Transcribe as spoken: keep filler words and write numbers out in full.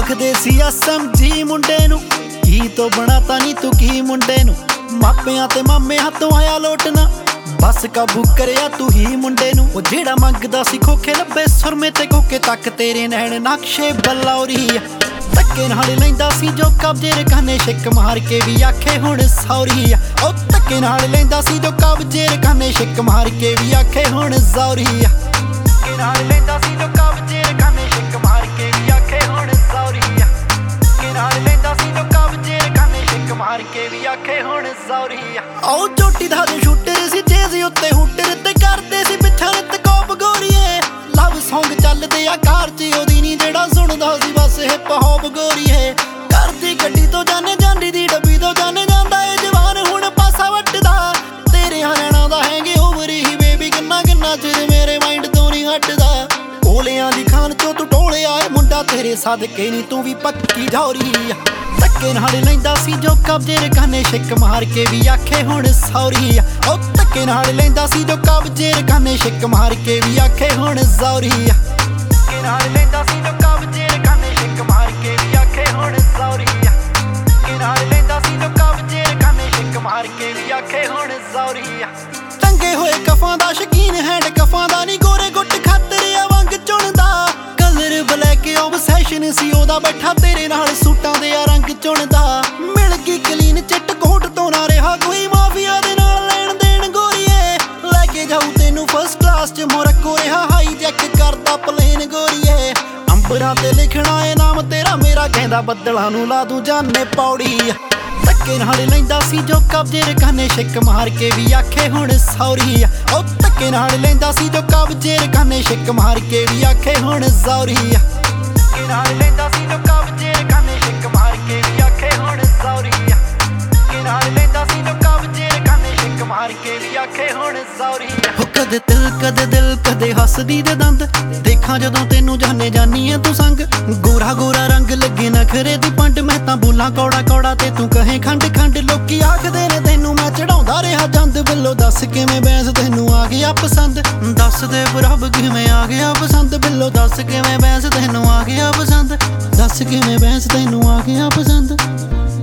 ਆਖਦੇ C S M G ਮੁੰਡੇ ਨੂੰ, ਕੀ ਤੋਂ ਬਣਾਤਾ ਨੀ ਤੂੰ ਕੀ ਮੁੰਡੇ ਨੂੰ। ਮਾਪਿਆਂ ਤੇ ਮਾਮੇ ਹੱਥੋਂ ਆਇਆ ਲੋਟਣਾ, ਬਸ ਕਾਬੂ ਕਰਿਆ ਤੂੰ ਹੀ ਮੁੰਡੇ ਨੂੰ। ਉਹ ਜਿਹੜਾ ਮੰਗਦਾ ਸੀ ਖੋਖੇ ਲੱਭੇ ਸੁਰਮੇ ਤੇ ਕੋਕੇ ਤੱਕ ਤੇਰੇ ਨੈਣ ਨਕਸ਼ੇ ਬਲੌਰੀ ਆ। ਧੱਕੇ ਨਾਲ ਲੈਂਦਾ ਸੀ ਜੋ ਕਬਜੇ ਰਖਾਨੇ, ਛਿੱਕ ਮਾਰ ਕੇ ਵੀ ਆਖੇ ਹੁਣ ਸੌਰੀ ਆ। ਉਹ ਧੱਕੇ ਨਾਲ ਲੈਂਦਾ ਸੀ ਜੋ ਕਬਜੇ ਰਖਾਨੇ, ਛਿੱਕ ਮਾਰ ਕੇ ਵੀ ਆਖੇ ਹੁਣ ਸੌਰੀ ਆ। ਧੱਕੇ ਨਾਲ ਲੈਂਦਾ ਸੀ ਜੋ ਕਬਜੇ ਰਖਾਨੇ, ਛਿੱਕ ਮਾਰ ਕੇ ਵੀ ਆਖੇ ਹੁਣ ਸੌਰੀ ਆ। ਧੱਕੇ ਨਾਲ ਲੈਂਦਾ ਸੀ ਜੋ ਕਬਜੇ ਰਖਾਨੇ, ਛਿੱਕ ਮਾਰ ਕੇ ਵੀ ਆਖੇ ਹੁਣ ਸੌਰੀ ਆ। ਉਹ ਚੋਟੀ ਦਾ ਜੋ ਸ਼ੂਟਰ ਸੀ ਚੇਜ਼ ਉੱਤੇ ਹੂਟਰ ਤੇ ਕਰਦੇ ਸੀ ਪਿੱਛਾ ਨਿੱਤ ਕੋਪ ਗੋਰੀਏ। ਲਵ ਸੌਂਗ ਚੱਲਦੇ ਆ ਕਾਰ 'ਚ ਉਹਦੀ ਨੀ, ਜਿਹੜਾ ਸੁਣਦਾ ਸੀ ਬਸ ਹਿਪ ਹੌਪ ਗੋਰੀਏ। ਕਰਦੀ ਗੱਡੀ ਤੋਂ ਜਾਣੇ ਜਾਂਦੀ ਦੀ ਡੱਬੀ ਤੋਂ ਜਾਣੇ ਜਾਂਦਾ ਏ ਜਵਾਨ ਹੁਣ ਪਾਸਾ ਵੱਟਦਾ। ਤੇਰੇ ਹਰਿਆਣਾ ਦਾ ਹੈਗੇ ਓਵਰ ਹੀ ਬੇਬੀ, ਕਿੰਨਾ ਕਿੰਨਾ ਚਿਰ ਮੇਰੇ ਮਾਈਂਡ ਤੋਂ ਨਹੀਂ ਹਟਦਾ। ਕੋਲਿਆਂ ਦੀ ਖਾਨ ਚੋਂ ਤੂੰ ਟੋਲਿਆ ਏ ਮੁੰਡਾ, ਤੇਰੇ ਸਦਕੇ ਨੀ ਤੂੰ ਵੀ ਪੱਕੀ ਝੌਰੀ ਆ। ਧੱਕੇ ਨਾਲ ਲੈਂਦਾ ਸੀ ਜੋ ਕਬਜੇ ਰਖਾਨੇ, ਛਿੱਕ ਮਾਰ ਕੇ ਵੀ ਆਖੇ ਹੁਣ ਸੌਰੀ ਆ। ਉਹ ਧੱਕੇ ਨਾਲ ਲੈਂਦਾ ਸੀ ਜੋ ਕਬਜੇ ਰਖਾਨੇ, ਛਿੱਕ ਮਾਰ ਕੇ ਵੀ ਆਖੇ ਹੁਣ ਸੌਰੀ ਆ। ਧੱਕੇ ਨਾਲ ਲੈਂਦਾ ਸੀ ਜੋ ਕਬਜੇ ਰਖਾਨੇ, ਛਿੱਕ ਮਾਰ ਕੇ ਵੀ ਆਖੇ ਹੁਣ ਸੌਰੀ ਆ। ਧੱਕੇ ਨਾਲ ਲੈਂਦਾ ਸੀ ਜੋ ਕਬਜੇ ਰਖਾਨੇ, ਛਿੱਕ ਮਾਰ ਕੇ ਵੀ ਆਖੇ ਹੁਣ ਸੌਰੀ ਆ। ਟੰਗੇ ਹੋਏ ਕਫਾਂ ਦਾ ਸ਼ਕੀਨ, ਹੈਂਡ ਕਫਾਂ ਦਾ ਨੀ, ਗੋਰੇ ਗੁੱਟ ਖਾਤਰ ਆ ਵੰਗ ਚੁਣਦਾ। ਕਲਰ ਬਲੈਕ ਓਬਸੈਸ਼ਨ ਸੀ ਉਹਦਾ, ਬੈਠਾ ਤੇਰੇ ਨਾਲ ਸੂਟਾਂ ਦੇ ਆ ਰੰਗ ਚੁਣਦਾ। ਮਿਲ ਗਈ ਕਲੀਨ ਚਿੱਟ ਕੋਟ ਤੋਂ ਨਾ ਰਿਹਾ ਕੋਈ ਮਾਫੀਆ ਦੇ ਨਾਲ ਲੈਣ ਦੇਣ ਗੋਰੀਏ। ਲੈ ਕੇ ਜਾਊ ਤੈਨੂੰ ਫਸਟ ਕਲਾਸ 'ਚ ਮੋਰੱਕੋ, ਰਿਹਾ ਹਾਈ ਜੈਕ ਕਰਦਾ ਪਲੇਨ ਗੋਰੀਏ। ਅੰਬਰਾਂ ਤੇ ਲਿਖਣਾ ਏ ਨਾਮ ਤੇਰਾ ਮੇਰਾ, ਕਹਿੰਦਾ ਬੱਦਲਾਂ ਨੂੰ ਲਾ ਦੂੰ ਜਾਨੇ ਪੌੜੀ। ਧੱਕੇ ਨਾਲ ਲੈਂਦਾ ਸੀ ਜੋ ਕਬਜੇ ਰਖਾਨੇ, ਛਿੱਕ ਮਾਰ ਕੇ ਵੀ ਆਖੇ ਹੁਣ ਸੌਰੀ ਆ। ਉਹ ਧੱਕੇ ਨਾਲ ਲੈਂਦਾ ਸੀ ਜੋ ਕਬਜੇ ਰਖਾਨੇ, ਛਿੱਕ ਮਾਰ ਕੇ ਵੀ ਆਖੇ ਹੁਣ ਸੌਰੀ ਆ। ਧੱਕੇ ਨਾਲ ਲੈਂਦਾ ਸੀ ਜੋ ਕਬਜੇ ਰਖਾਨੇ, ਛਿੱਕ ਮਾਰ ਕੇ ਵੀ ਆਖੇ ਹੁਣ ਸੌਰੀ ਆ। ਧੱਕੇ ਨਾਲ ਲੈਂਦਾ ਸੀ ਜੋ ਕਬਜੇ ਰਖਾਨੇ, ਛਿੱਕ ਮਾਰ ਕੇ ਵੀ ਆਖੇ ਹੁਣ ਸੌਰੀ ਆ। ਹੋ ਕਦੇ ਦਿਲ ਕਦੇ ਦਿਲ ਕਦੇ ਹੱਸਦੀ ਦੇ ਦੰਦ, ਦੇਖਾਂ ਜਦੋਂ ਤੈਨੂੰ ਜਾਨੇ ਜਾਨੀ ਐ ਤੂੰ ਸੰਗ। ਗੋਰਾ ਗੋਰਾ ਰੰਗ ਲੱਗੇ ਨਖਰੇ ਦੀ ਪੰਡ, ਮੈਂ ਤਾਂ ਬੋਲਾਂ ਕੌੜਾ ਕੌੜਾ ਤੇ ਤੂੰ ਕਹੇ ਖੰਡ ਖੰਡ। ਲੋਕੀ ਆਖਦੇ ਨੇ ਤੈਨੂੰ ਮੈਂ ਚੜਾਉਂਦਾ ਰਿਹਾ ਜੰਦ, ਬਿੱਲੋ ਦੱਸ ਕਿਵੇਂ ਬੈਂਸ ਤੈਨੂੰ ਆ ਗਿਆ ਪਸੰਦ। ਦੱਸ ਦੇ ਰੱਬ ਕਿਵੇਂ ਆ ਗਿਆ ਪਸੰਦ, ਬਿੱਲੋ ਦੱਸ ਕਿਵੇਂ ਬੈਂਸ ਤੈਨੂੰ ਆ ਗਿਆ ਪਸੰਦ। ਦੱਸ ਕਿਵੇਂ ਬੈਂਸ ਤੈਨੂੰ ਆ ਗਿਆ ਪਸੰਦ।